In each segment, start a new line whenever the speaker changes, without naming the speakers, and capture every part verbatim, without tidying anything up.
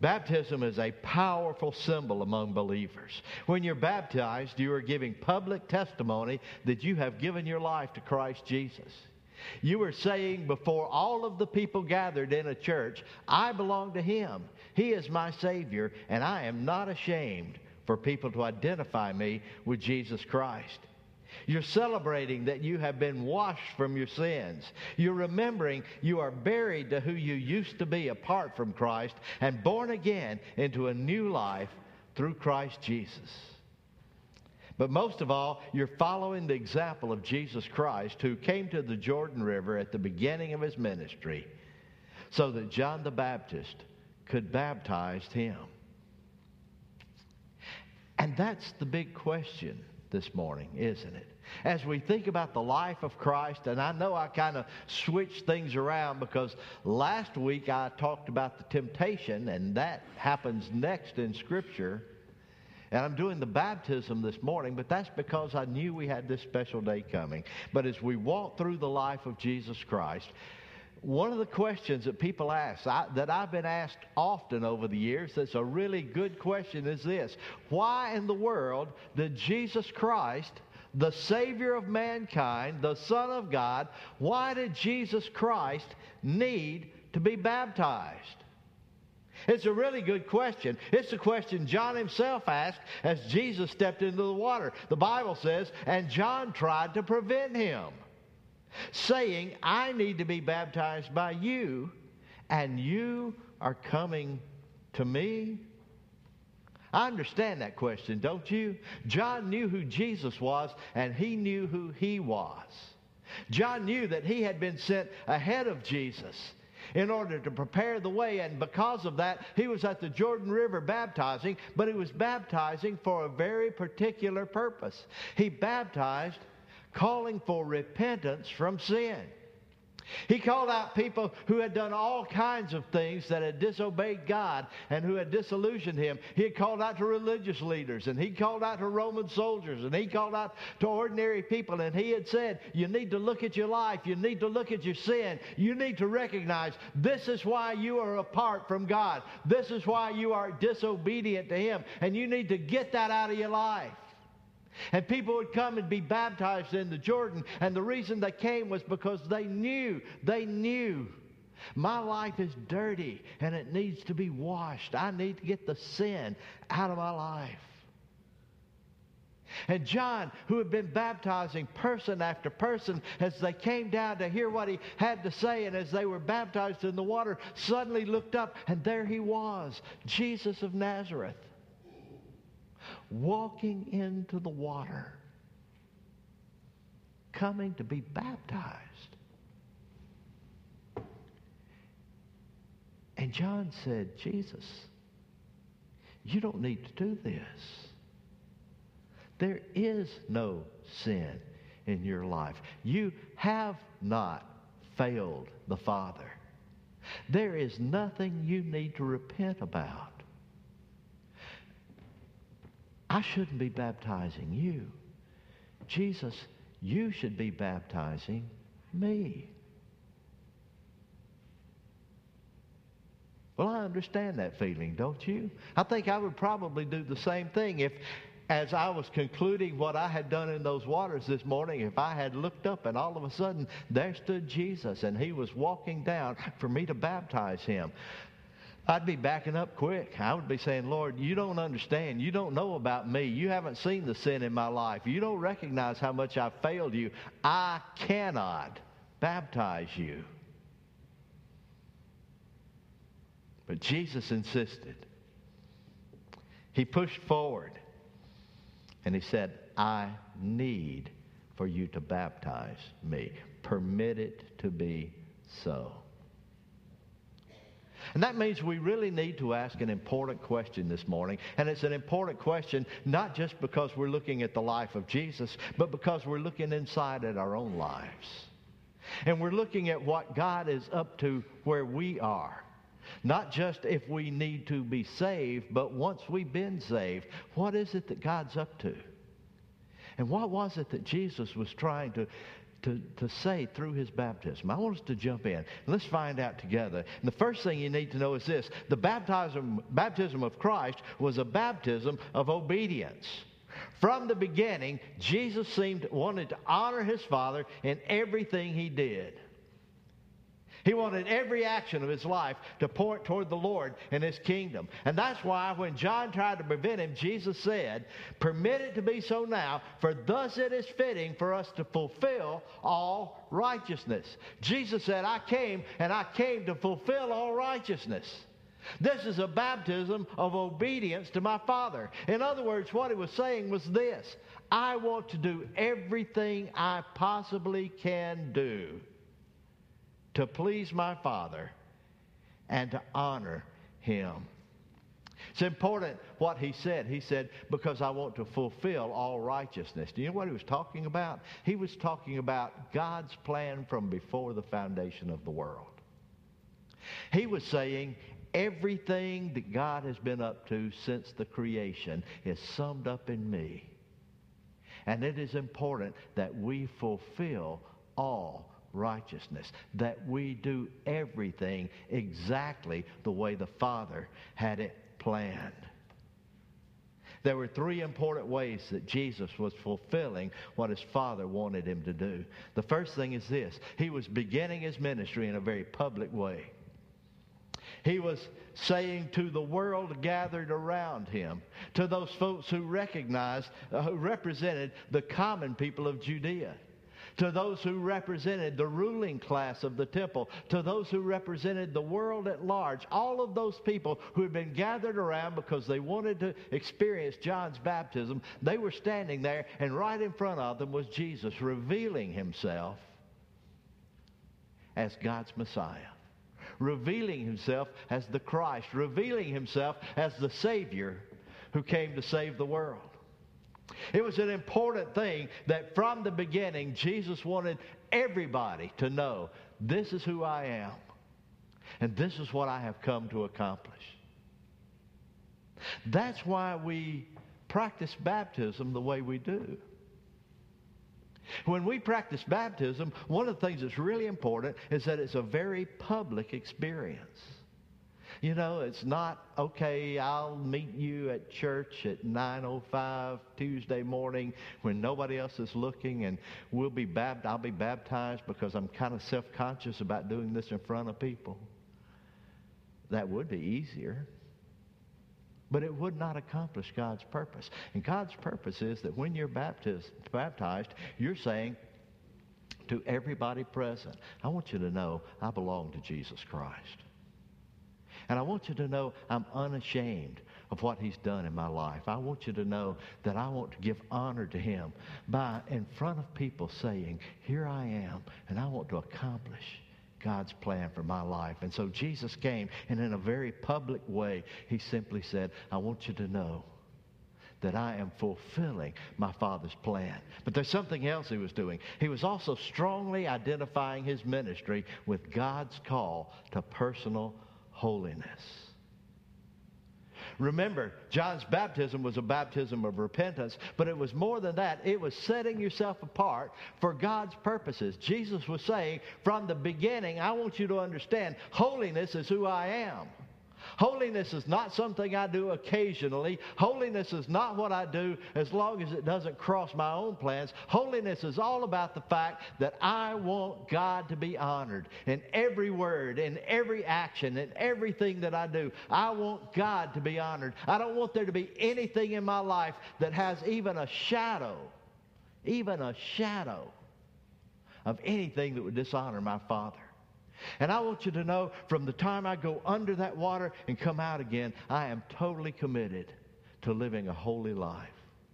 Baptism is a powerful symbol among believers. When you're baptized, you are giving public testimony that you have given your life to Christ Jesus. You are saying before all of the people gathered in a church, I belong to Him. He is my Savior, and I am not ashamed for people to identify me with Jesus Christ. You're celebrating that you have been washed from your sins. You're remembering you are buried to who you used to be apart from Christ and born again into a new life through Christ Jesus. But most of all, you're following the example of Jesus Christ, who came to the Jordan River at the beginning of His ministry so that John the Baptist could baptize him. And that's the big question this morning, isn't it? As we think about the life of Christ, and I know I kind of switched things around because last week I talked about the temptation, and that happens next in Scripture. And I'm doing the baptism this morning, but that's because I knew we had this special day coming. But as we walk through the life of Jesus Christ, one of the questions that people ask, I, that I've been asked often over the years, that's a really good question, is this: why in the world did Jesus Christ, the Savior of mankind, the Son of God, why did Jesus Christ need to be baptized? It's a really good question. It's a question John himself asked as Jesus stepped into the water. The Bible says, and John tried to prevent him, saying, I need to be baptized by you, and you are coming to me? I understand that question, don't you? John knew who Jesus was, and he knew who he was. John knew that he had been sent ahead of Jesus in order to prepare the way, and because of that, he was at the Jordan River baptizing, but he was baptizing for a very particular purpose. He baptized calling for repentance from sin. He called out people who had done all kinds of things that had disobeyed God and who had disillusioned Him. He had called out to religious leaders, and he called out to Roman soldiers, and he called out to ordinary people, and he had said, you need to look at your life, you need to look at your sin, you need to recognize this is why you are apart from God, this is why you are disobedient to Him, and you need to get that out of your life. And people would come and be baptized in the Jordan, and the reason they came was because they knew, they knew, my life is dirty and it needs to be washed. I need to get the sin out of my life. And John, who had been baptizing person after person, as they came down to hear what he had to say, and as they were baptized in the water, suddenly looked up, and there he was, Jesus of Nazareth, walking into the water, coming to be baptized. And John said, Jesus, you don't need to do this. There is no sin in your life. You have not failed the Father. There is nothing you need to repent about. I shouldn't be baptizing you. Jesus, you should be baptizing me. Well, I understand that feeling, don't you? I think I would probably do the same thing if, as I was concluding what I had done in those waters this morning, if I had looked up and all of a sudden there stood Jesus and He was walking down for me to baptize Him. I'd be backing up quick. I would be saying, Lord, you don't understand. You don't know about me. You haven't seen the sin in my life. You don't recognize how much I've failed you. I cannot baptize you. But Jesus insisted. He pushed forward and He said, I need for you to baptize me. Permit it to be so. And that means we really need to ask an important question this morning. And it's an important question not just because we're looking at the life of Jesus, but because we're looking inside at our own lives. And we're looking at what God is up to where we are. Not just if we need to be saved, but once we've been saved, what is it that God's up to? And what was it that Jesus was trying to to, to say through his baptism. I want us to jump in. Let's find out together. And the first thing you need to know is this. The baptism, baptism of Christ was a baptism of obedience. From the beginning, Jesus seemed wanted to honor his Father in everything he did. He wanted every action of his life to point toward the Lord and his kingdom. And that's why when John tried to prevent him, Jesus said, "Permit it to be so now, for thus it is fitting for us to fulfill all righteousness." Jesus said, I came, and I came to fulfill all righteousness. This is a baptism of obedience to my Father. In other words, what he was saying was this: I want to do everything I possibly can do to please my Father and to honor him. It's important what he said. He said, because I want to fulfill all righteousness. Do you know what he was talking about? He was talking about God's plan from before the foundation of the world. He was saying everything that God has been up to since the creation is summed up in me. And it is important that we fulfill all righteousness, that we do everything exactly the way the Father had it planned. There were three important ways that Jesus was fulfilling what his Father wanted him to do. The first thing is this: he was beginning his ministry in a very public way. He was saying to the world gathered around him, to those folks who recognized, uh, who represented the common people of Judea, to those who represented the ruling class of the temple, to those who represented the world at large, all of those people who had been gathered around because they wanted to experience John's baptism, they were standing there, and right in front of them was Jesus revealing himself as God's Messiah, revealing himself as the Christ, revealing himself as the Savior who came to save the world. It was an important thing that from the beginning, Jesus wanted everybody to know, this is who I am, and this is what I have come to accomplish. That's why we practice baptism the way we do. When we practice baptism, one of the things that's really important is that it's a very public experience. You know, it's not, okay, I'll meet you at church at nine oh five Tuesday morning when nobody else is looking, and we'll be baptized. I'll be baptized because I'm kind of self-conscious about doing this in front of people. That would be easier. But it would not accomplish God's purpose. And God's purpose is that when you're baptized, baptized, you're saying to everybody present, I want you to know I belong to Jesus Christ. And I want you to know I'm unashamed of what he's done in my life. I want you to know that I want to give honor to him by, in front of people, saying, here I am, and I want to accomplish God's plan for my life. And so Jesus came, and in a very public way, he simply said, I want you to know that I am fulfilling my Father's plan. But there's something else he was doing. He was also strongly identifying his ministry with God's call to personal holiness. Remember, John's baptism was a baptism of repentance, but it was more than that. It was setting yourself apart for God's purposes. Jesus was saying, from the beginning, I want you to understand, holiness is who I am. Holiness is not something I do occasionally. Holiness is not what I do as long as it doesn't cross my own plans. Holiness is all about the fact that I want God to be honored in every word, in every action, in everything that I do. I want God to be honored. I don't want there to be anything in my life that has even a shadow, even a shadow of anything that would dishonor my Father. And I want you to know, from the time I go under that water and come out again, I am totally committed to living a holy life.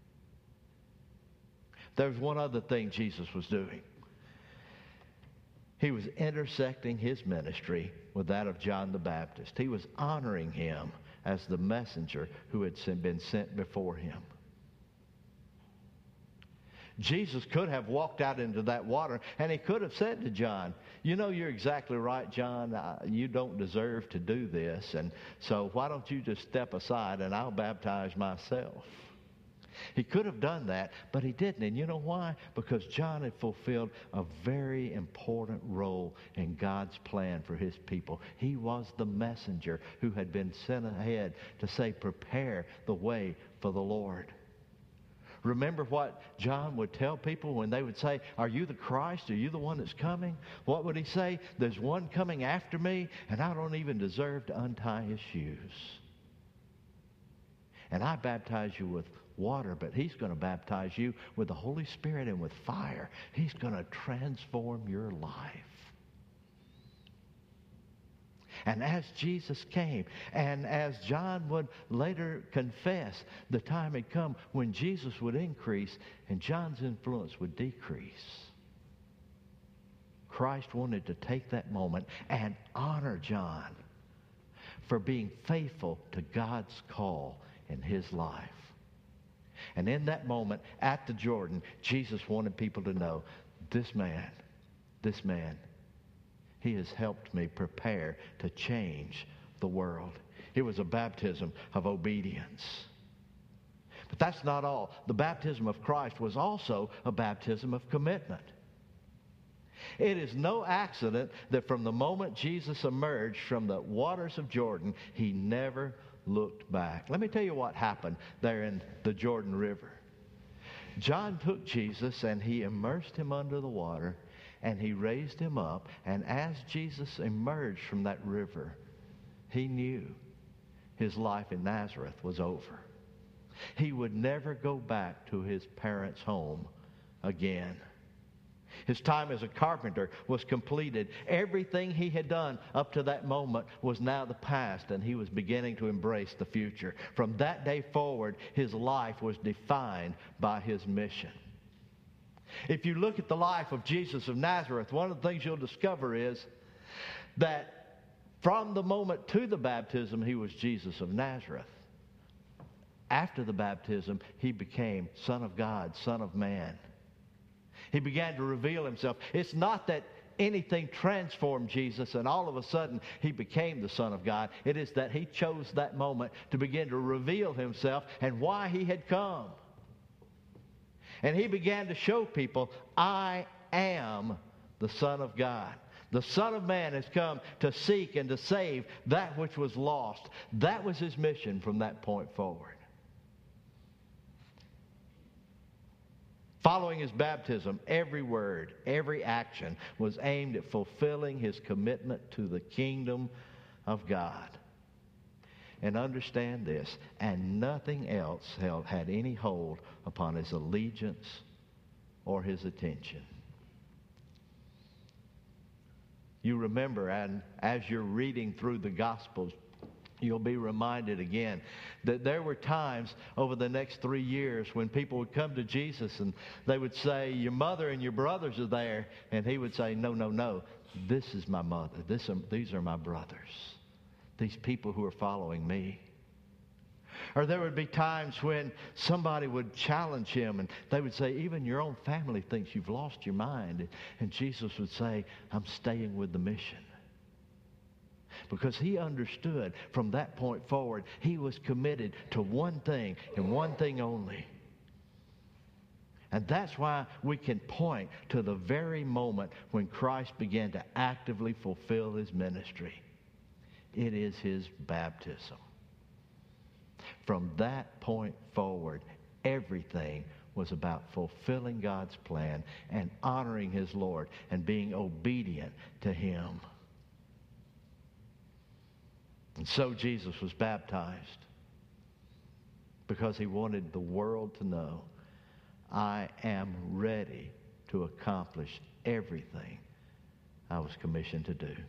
There's one other thing Jesus was doing. He was intersecting his ministry with that of John the Baptist. He was honoring him as the messenger who had been sent before him. Jesus could have walked out into that water, and he could have said to John, you know, you're exactly right, John. Uh, you don't deserve to do this, and so why don't you just step aside and I'll baptize myself. He could have done that, but he didn't. And you know why? Because John had fulfilled a very important role in God's plan for his people. He was the messenger who had been sent ahead to say, prepare the way for the Lord. Remember what John would tell people when they would say, are you the Christ? Are you the one that's coming? What would he say? There's one coming after me, and I don't even deserve to untie his shoes. And I baptize you with water, but he's going to baptize you with the Holy Spirit and with fire. He's going to transform your life. And as Jesus came, and as John would later confess, the time had come when Jesus would increase and John's influence would decrease. Christ wanted to take that moment and honor John for being faithful to God's call in his life. And in that moment at the Jordan, Jesus wanted people to know, this man, this man, he has helped me prepare to change the world. It was a baptism of obedience. But that's not all. The baptism of Christ was also a baptism of commitment. It is no accident that from the moment Jesus emerged from the waters of Jordan, he never looked back. Let me tell you what happened there in the Jordan River. John took Jesus and he immersed him under the water, and he raised him up. And as Jesus emerged from that river, he knew his life in Nazareth was over. He would never go back to his parents' home again. His time as a carpenter was completed. Everything he had done up to that moment was now the past, and he was beginning to embrace the future. From that day forward, his life was defined by his mission. If you look at the life of Jesus of Nazareth, one of the things you'll discover is that from the moment to the baptism, he was Jesus of Nazareth. After the baptism, he became Son of God, Son of Man. He began to reveal himself. It's not that anything transformed Jesus and all of a sudden he became the Son of God. It is that he chose that moment to begin to reveal himself and why he had come. And he began to show people, I am the Son of God. The Son of Man has come to seek and to save that which was lost. That was his mission from that point forward. Following his baptism, every word, every action was aimed at fulfilling his commitment to the kingdom of God. And understand this, and nothing else held, had any hold upon his allegiance or his attention. You remember, and as you're reading through the Gospels, you'll be reminded again that there were times over the next three years when people would come to Jesus and they would say, your mother and your brothers are there. And he would say, no, no, no, this is my mother. This are, these are my brothers. These people who are following me. Or there would be times when somebody would challenge him and they would say, even your own family thinks you've lost your mind. And Jesus would say, I'm staying with the mission. Because he understood from that point forward, he was committed to one thing and one thing only. And that's why we can point to the very moment when Christ began to actively fulfill his ministry. It is his baptism. From that point forward, everything was about fulfilling God's plan and honoring his Lord and being obedient to him. And so Jesus was baptized because he wanted the world to know, I am ready to accomplish everything I was commissioned to do.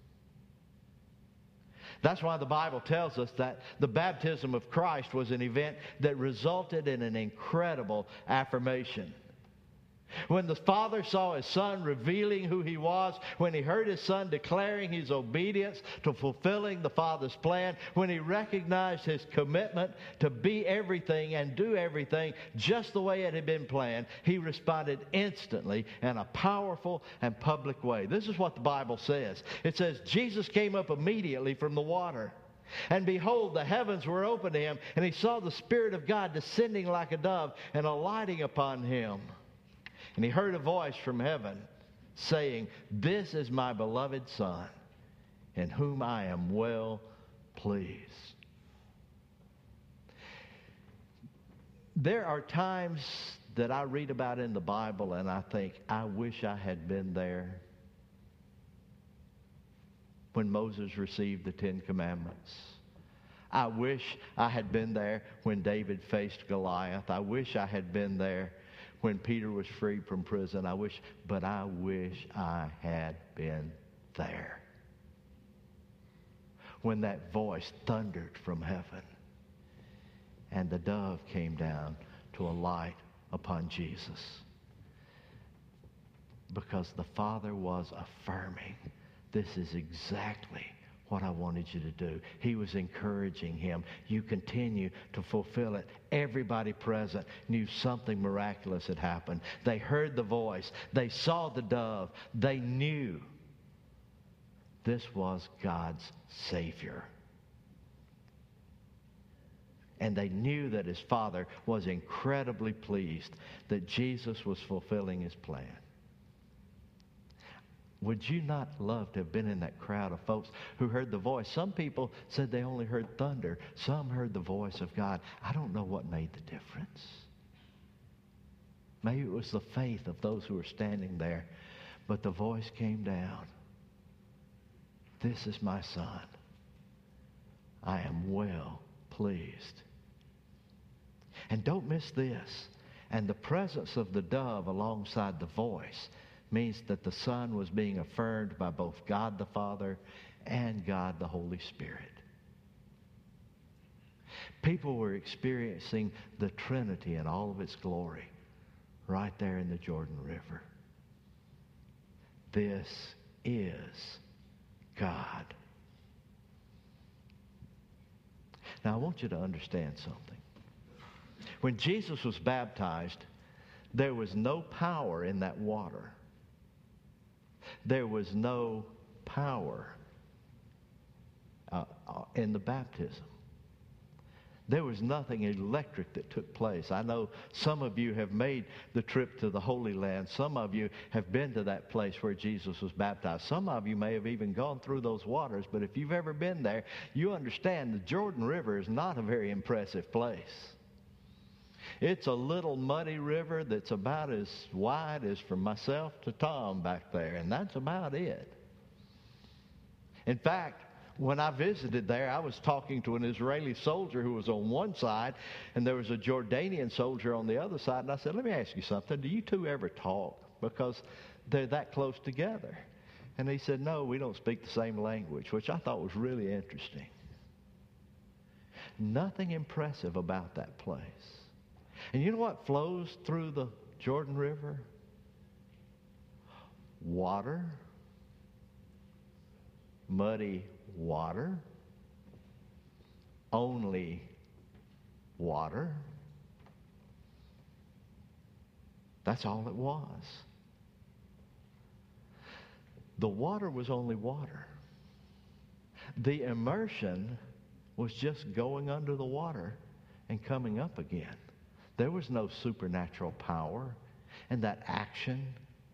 That's why the Bible tells us that the baptism of Christ was an event that resulted in an incredible affirmation. When the Father saw his Son revealing who he was, when he heard his Son declaring his obedience to fulfilling the Father's plan, when he recognized his commitment to be everything and do everything just the way it had been planned, he responded instantly in a powerful and public way. This is what the Bible says. It says, Jesus came up immediately from the water. And behold, the heavens were opened to him, and he saw the Spirit of God descending like a dove and alighting upon him. And he heard a voice from heaven saying, "This is my beloved Son, in whom I am well pleased." There are times that I read about in the Bible and I think, I wish I had been there when Moses received the Ten Commandments. I wish I had been there when David faced Goliath. I wish I had been there when Peter was freed from prison. I wish, but I wish I had been there when that voice thundered from heaven and the dove came down to alight upon Jesus. Because the Father was affirming, this is exactly what I wanted you to do. He was encouraging him. You continue to fulfill it. Everybody present knew something miraculous had happened. They heard the voice. They saw the dove. They knew this was God's Savior. And they knew that his Father was incredibly pleased that Jesus was fulfilling his plan. Would you not love to have been in that crowd of folks who heard the voice? Some people said they only heard thunder. Some heard the voice of God. I don't know what made the difference. Maybe it was the faith of those who were standing there. But the voice came down. This is my Son. I am well pleased. And don't miss this. And the presence of the dove alongside the voice means that the Son was being affirmed by both God the Father and God the Holy Spirit. People were experiencing the Trinity in all of its glory right there in the Jordan River. This is God. Now I want you to understand something. When Jesus was baptized, there was no power in that water. There was no power uh, in the baptism. There was nothing electric that took place. I know some of you have made the trip to the Holy Land. Some of you have been to that place where Jesus was baptized. Some of you may have even gone through those waters. But if you've ever been there, you understand the Jordan River is not a very impressive place. It's a little muddy river that's about as wide as from myself to Tom back there, and that's about it. In fact, when I visited there, I was talking to an Israeli soldier who was on one side, and there was a Jordanian soldier on the other side, and I said, let me ask you something. Do you two ever talk? Because they're that close together. And he said, no, we don't speak the same language, which I thought was really interesting. Nothing impressive about that place. And you know what flows through the Jordan River? Water. Muddy water. Only water. That's all it was. The water was only water. The immersion was just going under the water and coming up again. There was no supernatural power in that action.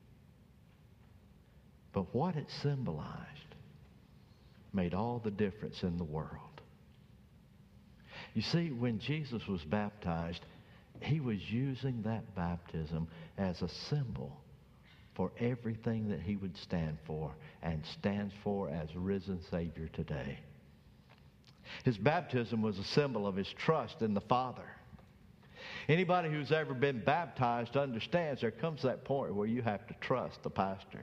But what it symbolized made all the difference in the world. You see, when Jesus was baptized, he was using that baptism as a symbol for everything that he would stand for and stands for as risen Savior today. His baptism was a symbol of his trust in the Father. Anybody who's ever been baptized understands there comes that point where you have to trust the pastor.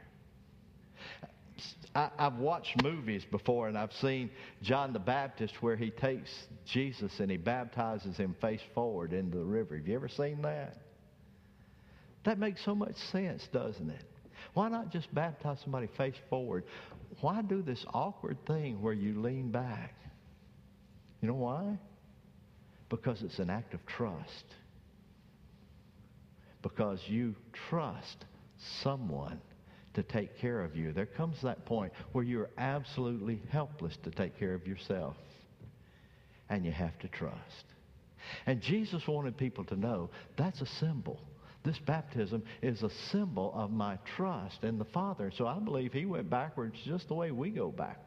I, I've watched movies before, and I've seen John the Baptist where he takes Jesus and he baptizes him face forward into the river. Have you ever seen that? That makes so much sense, doesn't it? Why not just baptize somebody face forward? Why do this awkward thing where you lean back? You know why? Because it's an act of trust. Because you trust someone to take care of you. There comes that point where you're absolutely helpless to take care of yourself. and you have to trust. And Jesus wanted people to know that's a symbol. This baptism is a symbol of my trust in the Father. So I believe he went backwards just the way we go backwards.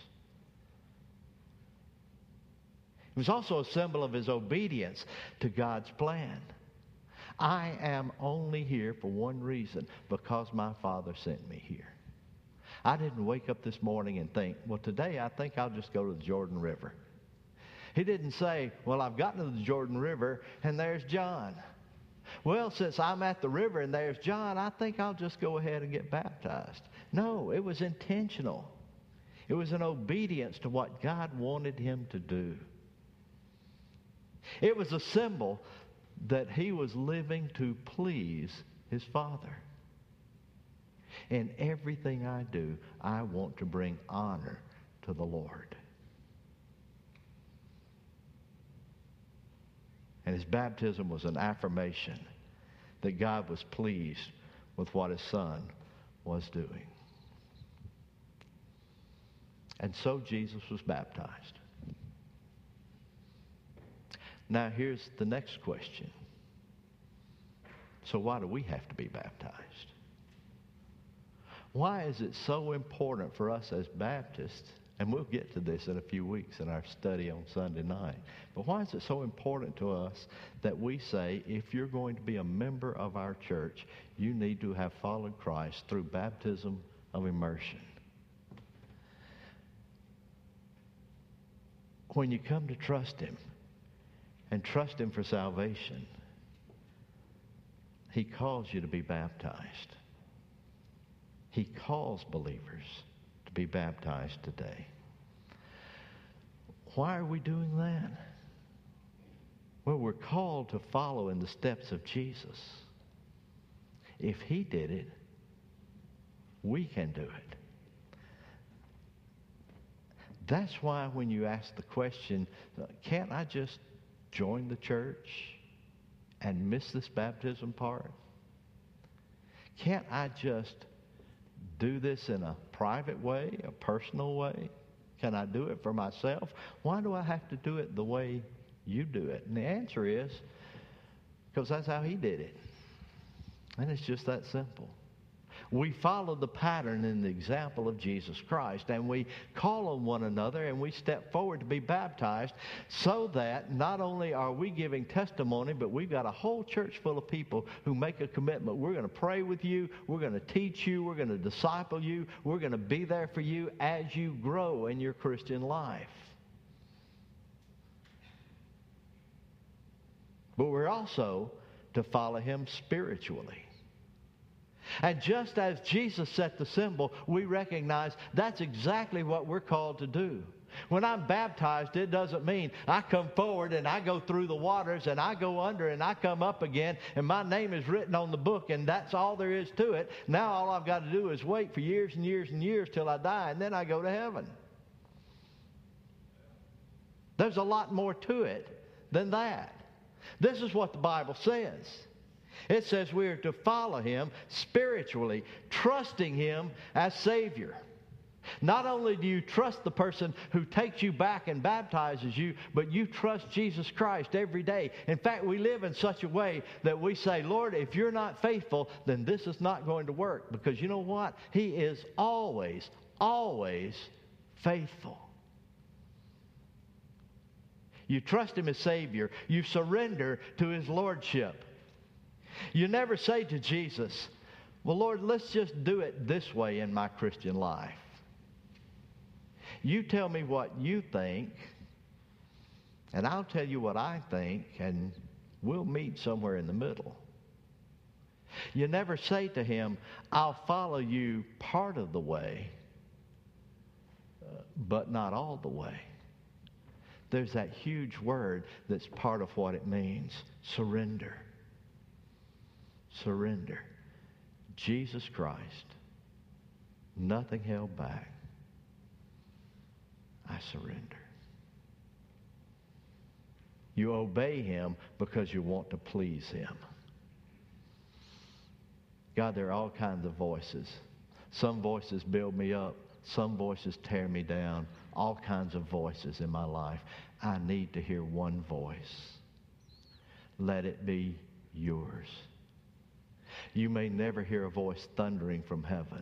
It was also a symbol of his obedience to God's plan. I am only here for one reason, because my Father sent me here. I didn't wake up this morning and think, well, today I think I'll just go to the Jordan River. He didn't say, well, I've gotten to the Jordan River and there's John. Well, since I'm at the river and there's John, I think I'll just go ahead and get baptized. No, it was intentional. It was an obedience to what God wanted him to do. It was a symbol that he was living to please his Father. In everything I do, I want to bring honor to the Lord. And his baptism was an affirmation that God was pleased with what his Son was doing. And so Jesus was baptized. Now here's the next question. So why do we have to be baptized? Why is it so important for us as Baptists, and we'll get to this in a few weeks in our study on Sunday night, but why is it so important to us that we say, if you're going to be a member of our church, you need to have followed Christ through baptism of immersion? When you come to trust him and trust him for salvation, he calls you to be baptized. He calls believers to be baptized today. Why are we doing that? Well, we're called to follow in the steps of Jesus. If he did it, we can do it. That's why when you ask the question, can't I just join the church and miss this baptism part? Can't I just do this in a private way, a personal way? Can I do it for myself? Why do I have to do it the way you do it? And the answer is, because that's how he did it. And it's just that simple. We follow the pattern and the example of Jesus Christ, and we call on one another and we step forward to be baptized, so that not only are we giving testimony, but we've got a whole church full of people who make a commitment. We're going to pray with you, we're going to teach you, we're going to disciple you, we're going to be there for you as you grow in your Christian life. But we're also to follow him spiritually. And just as Jesus set the symbol, we recognize that's exactly what we're called to do. When I'm baptized, it doesn't mean I come forward and I go through the waters and I go under and I come up again and my name is written on the book and that's all there is to it. Now all I've got to do is wait for years and years and years till I die, and then I go to heaven. There's a lot more to it than that. This is what the Bible says. It says we are to follow him spiritually, trusting him as Savior. Not only do you trust the person who takes you back and baptizes you, but you trust Jesus Christ every day. In fact, we live in such a way that we say, Lord, if you're not faithful, then this is not going to work. Because you know what? He is always, always faithful. You trust him as Savior. You surrender to his lordship. You never say to Jesus, well, Lord, let's just do it this way in my Christian life. You tell me what you think, and I'll tell you what I think, and we'll meet somewhere in the middle. You never say to him, I'll follow you part of the way, uh, but not all the way. There's that huge word that's part of what it means, surrender. Surrender. Jesus Christ. Nothing held back. I surrender. You obey him because you want to please him. God, there are all kinds of voices. Some voices build me up. Some voices tear me down. All kinds of voices in my life. I need to hear one voice. Let it be yours. You may never hear a voice thundering from heaven,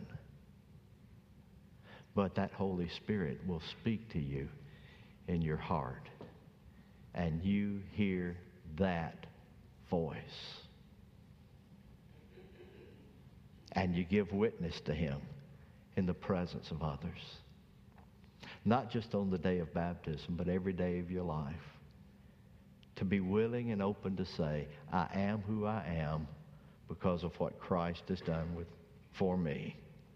but that Holy Spirit will speak to you in your heart, and you hear that voice. And you give witness to him in the presence of others. Not just on the day of baptism, but every day of your life. To be willing and open to say, I am who I am because of what Christ has done with, for me.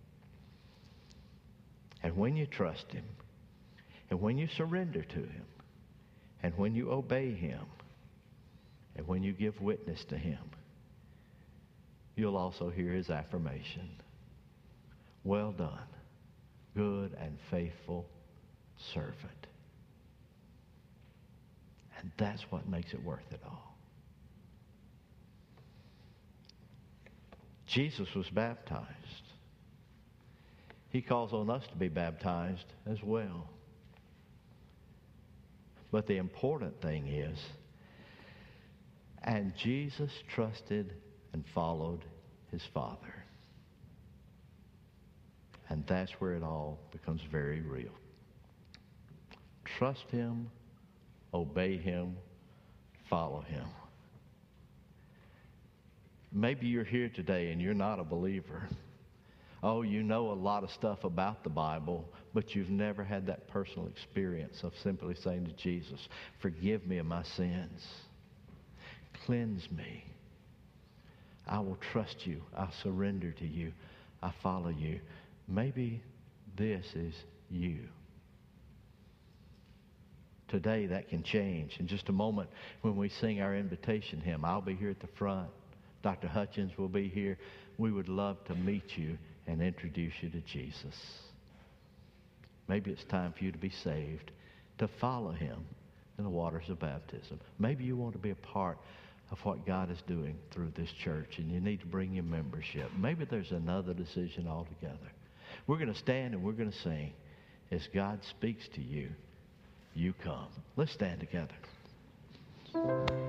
And when you trust him, and when you surrender to him, and when you obey him, and when you give witness to him, you'll also hear his affirmation. Well done, good and faithful servant. And that's what makes it worth it all. Jesus was baptized. He calls on us to be baptized as well. But the important thing is, and Jesus trusted and followed his Father. And that's where it all becomes very real. Trust him, obey him, follow him. Maybe you're here today and you're not a believer. Oh, you know a lot of stuff about the Bible, but you've never had that personal experience of simply saying to Jesus, forgive me of my sins. Cleanse me. I will trust you. I'll surrender to you. I follow you. Maybe this is you. Today that can change. In just a moment when we sing our invitation hymn, I'll be here at the front. Doctor Hutchins will be here. We would love to meet you and introduce you to Jesus. Maybe it's time for you to be saved, to follow him in the waters of baptism. Maybe you want to be a part of what God is doing through this church, and you need to bring your membership. Maybe there's another decision altogether. We're going to stand and we're going to sing. As God speaks to you, you come. Let's stand together.